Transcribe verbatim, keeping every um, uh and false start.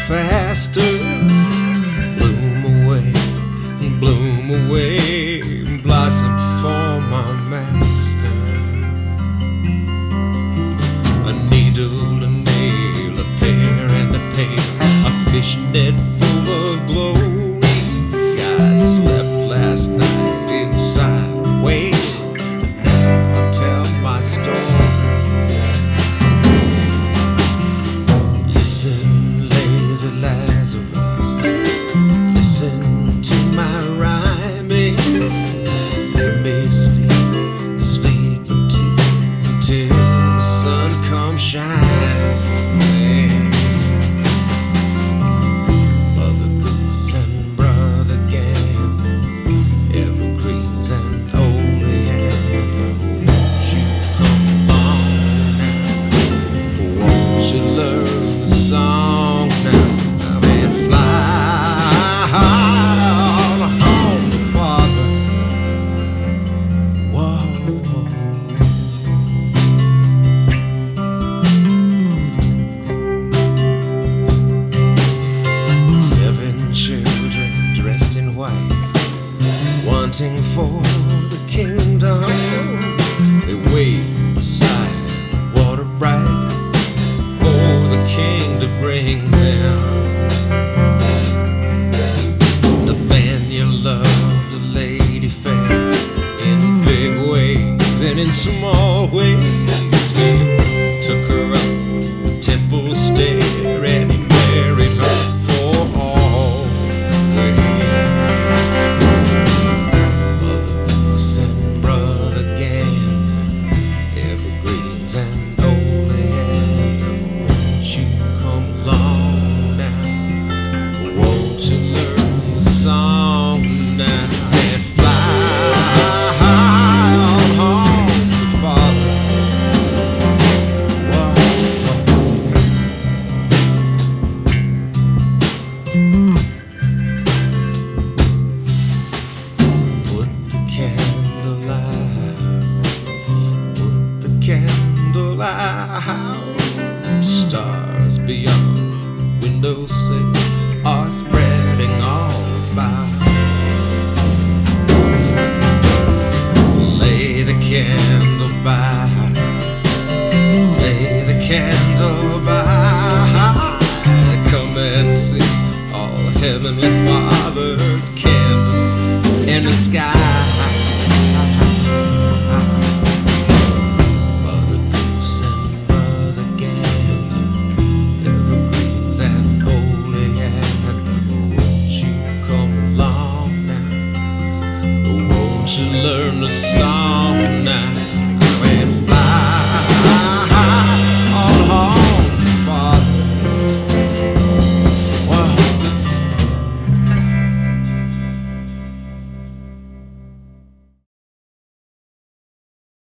faster. Bloom away, bloom away, blossom for my master. A needle, a nail, a pear and a pail, a fishing net full of glory. I slept last night inside a whale, and now I'll tell my story. Listen, lazy Lazarus, listen to my rhyming. You may sleep, sleep until, until the sun comes shining. Mother Goose and Brother Gam, evergreens and oleander, won't you come along now? Won't you learn the song now? And fly on home, Father. Whoa. Seven children dressed in white, wanting for the kingdom. They wait beside the water bright for the king to bring them. Nathaniel loved a lady fair in big ways and in small ways. He took her up the temple stair and he married her for always. Mother Goose and Brother Gam, evergreens and oleander, won't you come along now? Won't you learn the song now? And fly on home, Father. Whoa. Put the candle out, put the candle out. Stars beyond windowsill are spreading all about. Lay the candle by, lay the candle by. Come and see all Heavenly Father's candles in the sky.